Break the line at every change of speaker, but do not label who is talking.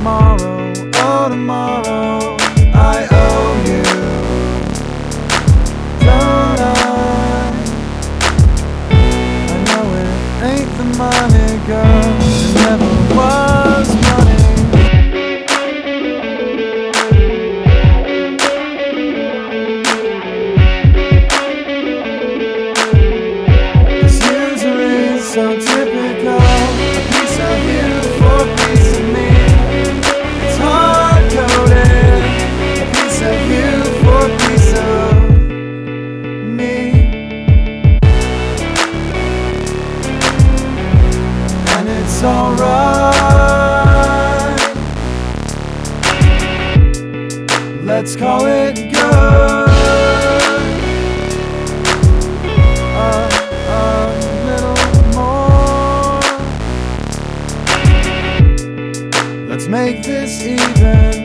tomorrow, oh tomorrow, I owe you, don't I? I know it ain't the money, girl, it never was money. This usury is so typical, a piece of you for a piece of me. It's hard-coded, a piece of you for a piece of me. And it's alright, let's call it good. A little more, let's make this even.